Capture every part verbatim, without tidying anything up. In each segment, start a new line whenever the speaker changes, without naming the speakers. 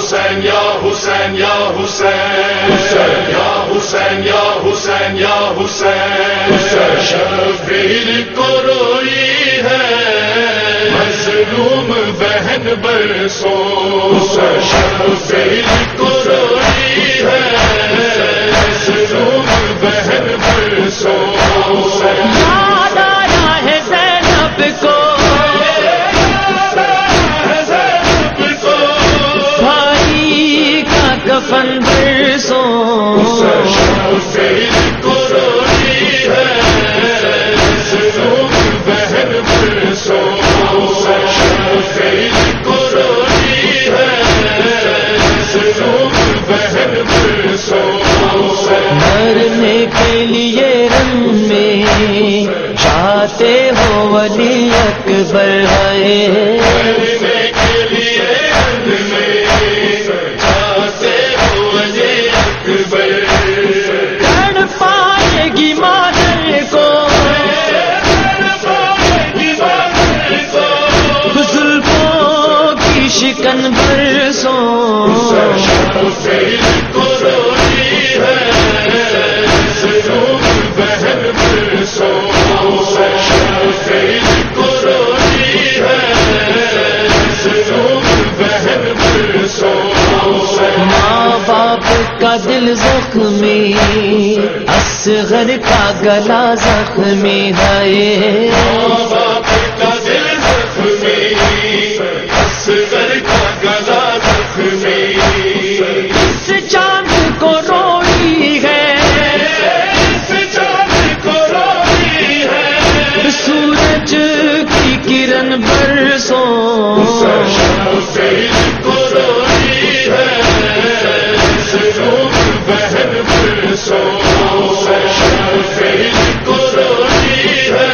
حسین یا حسین یا حسین یا حسین یا حسین یا حسین شبیر کو روئی ہے مظلوم بہن برسوں شبیر کو روئی ہے مظلوم بہن برسوں
یاد آیا ہے زینب کو بھائی کا کفن برسوں مرنے کے لیے رن میں جاتے ہو ولی اکبر ہے شکن برسوں
بہن برسوں بہن برسوں
ماں باپ کا دل زخمی اصغر کا گلا زخمی ہے
ماں باپ کا دل زخمی اصغر کا گلا زخمی
اس چاند کو روئی ہے
اس چاند کو روئی ہے
سورج کی کرن برسوں
کو روئی ہے بہن برسوں کو روئی ہے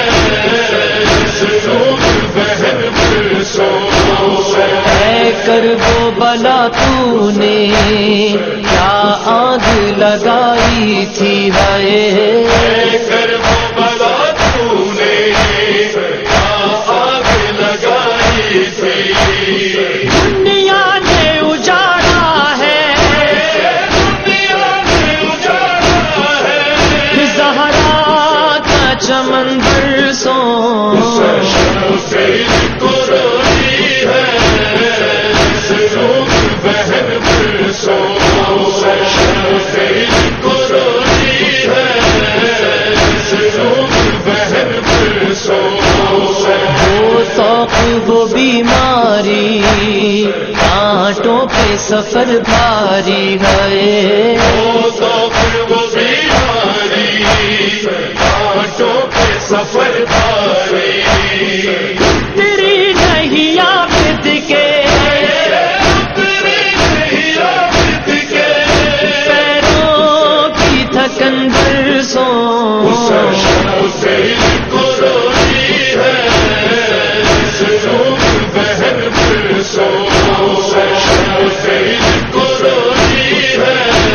بہن برسوں
اے کر وہ بلا تو نے کیا آگ لگائی تھی ہے
کر وہ بلا تو نے کیا آگ لگائی تھی
دنیا نے اجاڑا ہے
دنیا نے اجاڑا ہے
زہرا کا چمن برسوں
کو روئی ہے بہن برسوں کو روئی ہے بہن برسوں
وہ توق وہ بیماری کانٹوں پہ سفر بھاری ہے
وہ بیماری کانٹوں پہ سفر بھاری
تیری نہیں عابد کے پیروں کی تھکن برسوں
کو روئی ہے بہن برسوں کو روئی ہے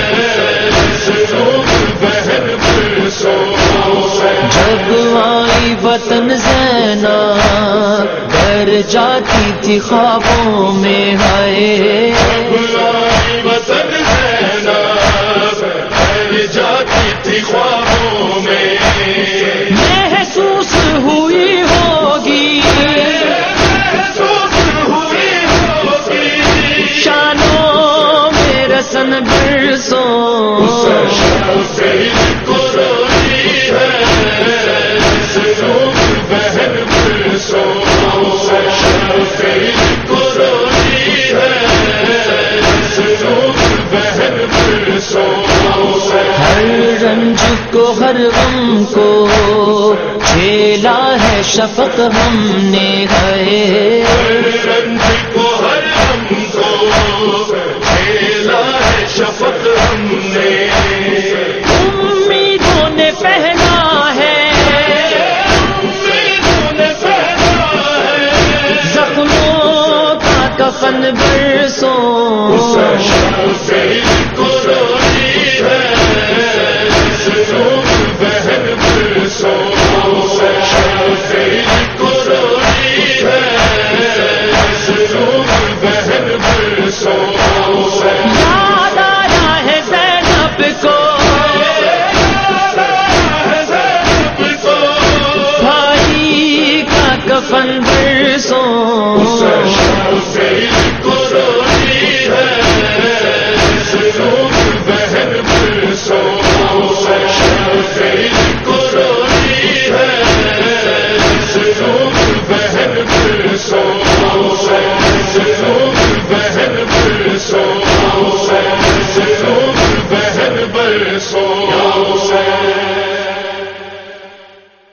بہن برسوں
جب آئی وطن زینب ڈر جاتی تھی خوابوں میں ہے
وطن زینب ڈر جاتی تھی خوابوں میں
محسوس ہوئی ہوگی
محسوس ہوئی ہوگی
شانوں میں رسن برسوں
کو روئی ہے بہن برسوں کو روئی ہے بہن برسوں
ہر رنج کو ہر غم کو جھیلا ہے شفق ہم نے ہے